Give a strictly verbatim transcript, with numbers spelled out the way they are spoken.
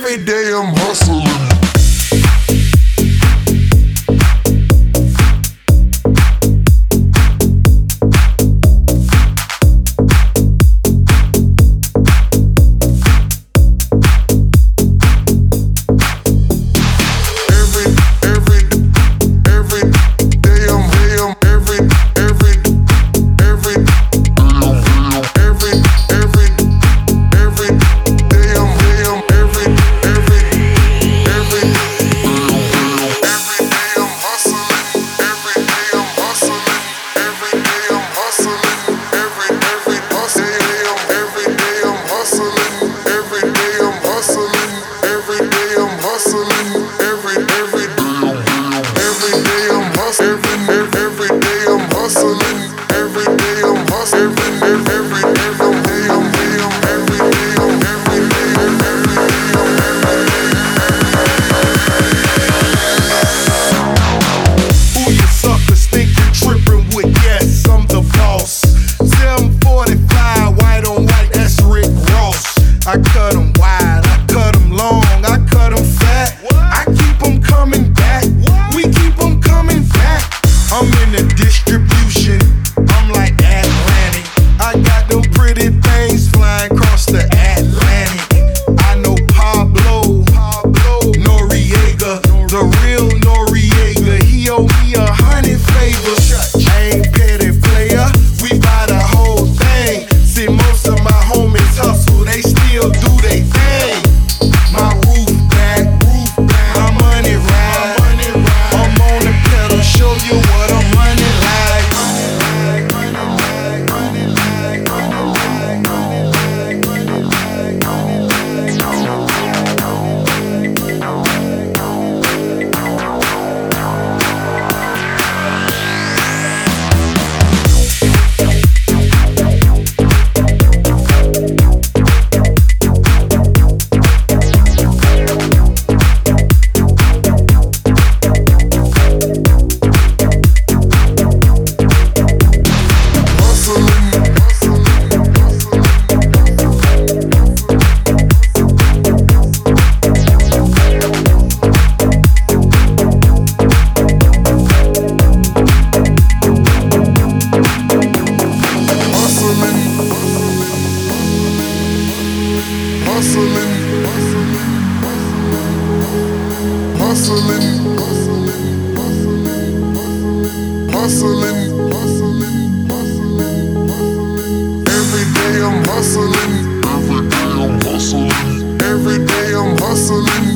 every day I'm hustling. I cut 'em wide, I cut 'em long, I cut 'em fat. I keep 'em coming back, we keep 'em coming back. I'm in the distribution, I'm like Atlantic. I got them pretty things flying across the Atlantic. I know Pablo, Pablo Noriega, the real Noriega. He owe me a hundred favors. I ain't petty player, we buy the whole thing. See, most of my homies hustle, they still do they thing. My roof back, roof back, my money ride. I'm on the pedal, show you what I'm running like. Hustling, hustling, every day I'm hustling, every day I'm hustling, every day I'm hustling.